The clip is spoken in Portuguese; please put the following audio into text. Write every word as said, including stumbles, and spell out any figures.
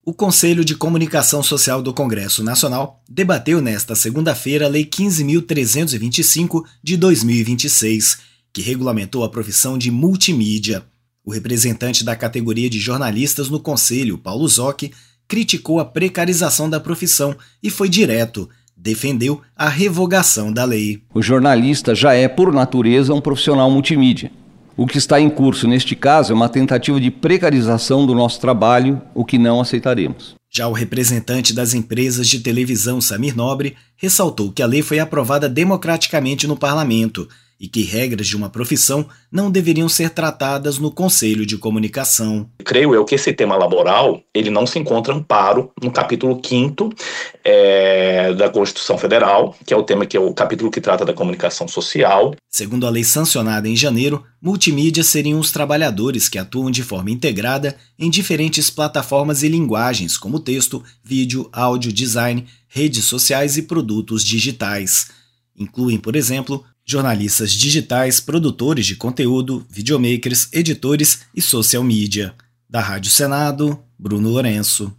O Conselho de Comunicação Social do Congresso Nacional debateu nesta segunda-feira a Lei quinze mil trezentos e vinte e cinco de dois mil e vinte e seis, que regulamentou a profissão de multimídia. O representante da categoria de jornalistas no Conselho, Paulo Zocchi, criticou a precarização da profissão e foi direto, defendeu a revogação da lei. O jornalista já é, por natureza, um profissional multimídia. O que está em curso neste caso é uma tentativa de precarização do nosso trabalho, o que não aceitaremos. Já o representante das empresas de televisão, Samir Nobre, ressaltou que a lei foi aprovada democraticamente no parlamento e que regras de uma profissão não deveriam ser tratadas no Conselho de Comunicação. Creio eu que esse tema laboral ele não se encontra amparo no capítulo quinto é, da Constituição Federal, que é o tema que é o capítulo que trata da comunicação social. Segundo a lei sancionada em janeiro, multimídia seriam os trabalhadores que atuam de forma integrada em diferentes plataformas e linguagens, como texto, vídeo, áudio, design, redes sociais e produtos digitais. Incluem, por exemplo, jornalistas digitais, produtores de conteúdo, videomakers, editores e social media. Da Rádio Senado, Bruno Lourenço.